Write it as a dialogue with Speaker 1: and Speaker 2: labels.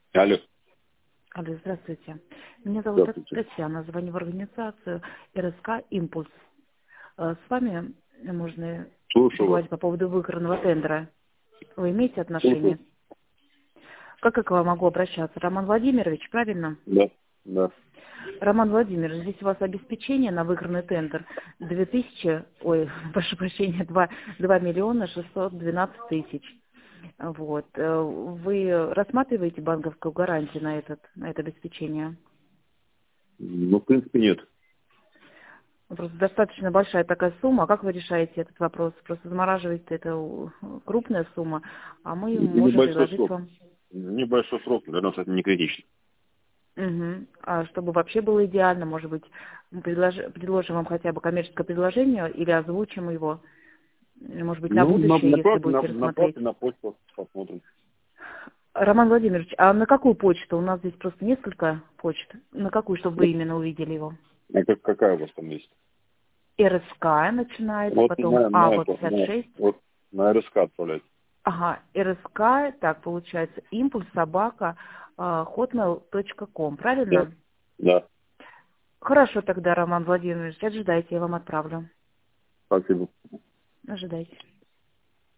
Speaker 1: Алло.
Speaker 2: Алло, здравствуйте. Меня зовут
Speaker 1: Здравствуйте.
Speaker 2: Татьяна, звоню в организацию РСК «Импульс». С вами можно
Speaker 1: Слушаю вас.
Speaker 2: поговорить по поводу выигранного тендера. Вы имеете
Speaker 1: Слушаю.
Speaker 2: отношение? Как я к вам могу обращаться? Роман Владимирович, правильно?
Speaker 1: Да. Да.
Speaker 2: Роман Владимирович, здесь у вас обеспечение на выигранный тендер 2 миллиона 612 тысяч. Вот. Вы рассматриваете банковскую гарантию на это обеспечение?
Speaker 1: Ну, в принципе, нет.
Speaker 2: Просто достаточно большая такая сумма. А как вы решаете этот вопрос? Просто замораживаете, это крупная сумма, а мы можем
Speaker 1: Небольшой
Speaker 2: предложить
Speaker 1: срок.
Speaker 2: вам.
Speaker 1: Небольшой срок, для нас это не критично.
Speaker 2: Угу. А чтобы вообще было идеально, может быть, мы предложим вам хотя бы коммерческое предложение или озвучим его, может быть, на
Speaker 1: Ну,
Speaker 2: будущее, если
Speaker 1: направьте
Speaker 2: будете рассмотреть.
Speaker 1: на почту, посмотрим.
Speaker 2: Роман Владимирович, а на какую почту? У нас здесь просто несколько почт. На какую, чтобы вы именно увидели его?
Speaker 1: А какая у вас там есть?
Speaker 2: РСК начинается,
Speaker 1: Вот
Speaker 2: потом
Speaker 1: на
Speaker 2: 56.
Speaker 1: на РСК отправляйте.
Speaker 2: Ага, РСК, так получается, импульс собака hotmail.com,
Speaker 1: Да.
Speaker 2: правильно?
Speaker 1: Да.
Speaker 2: Хорошо тогда, Роман Владимирович, ожидайте, я вам отправлю.
Speaker 1: Спасибо.
Speaker 2: Ожидайте.